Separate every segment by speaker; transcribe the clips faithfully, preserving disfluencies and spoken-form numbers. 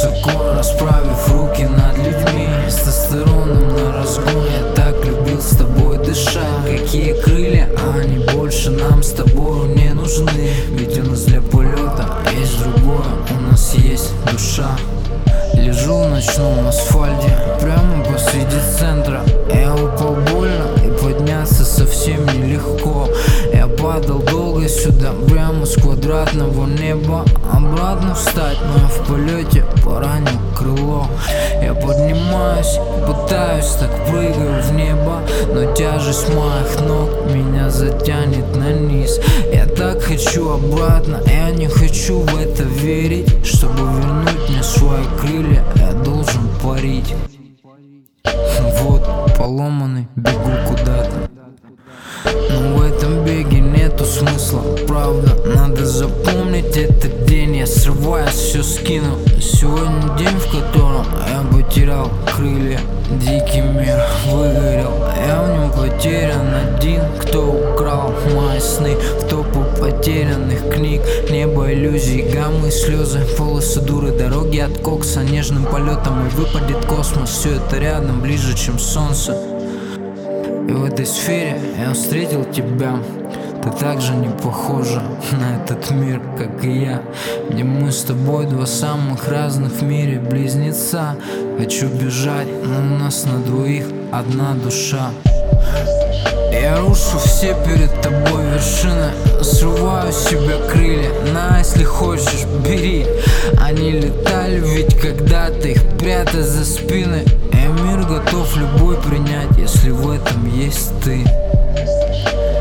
Speaker 1: высоко, расправив руки над людьми. С тестостероном на разгон, я так любил с тобой дышать. Какие крылья, а они больше нам с тобой не нужны. Ведь у нас для полета есть другое, у нас есть душа. Лежу в ночном асфальте, прямо посреди центра. Я упал больно и подняться совсем нелегко. Я падал долго сюда, прямо с квадратного неба. Обратно встать, но я в полете поранил крыло. Я поднимаюсь, пытаюсь, так прыгаю в небо, но тяжесть моих ног меня затянет на низ. Я так хочу обратно, я не хочу в это верить. Чтобы вернуть мне свои крылья, я должен парить. Вот поломанный, бегу куда-то, но в этом беге нету смысла, правда. Надо запомнить этот день, я срываюсь, все скину. Сегодня день, в котором я потерял крылья. Дикий мир выгорел, я в нем потерян один. Кто украл мои сны в топу потерянных книг? Небо иллюзий, гаммы, слезы, полосы дуры, дороги от кокса. Нежным полетом и выпадет космос. Все это рядом, ближе, чем солнце. И в этой сфере я встретил тебя. Ты также не похожа на этот мир, как и я, где мы с тобой два самых разных в мире близнеца. Хочу бежать, но у нас на двоих одна душа. Я рушу все перед тобой вершины, срываю с себя крылья. На, если хочешь, бери. Они летали ведь когда-то, их прятать за спины. Я мир готов любой принять, если в этом есть ты.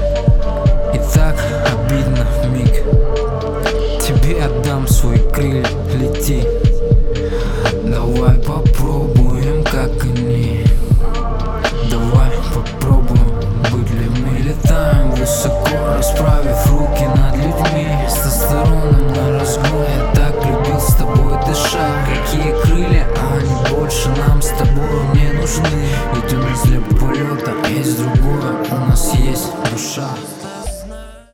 Speaker 1: И так обидно, миг, тебе отдам свои крылья.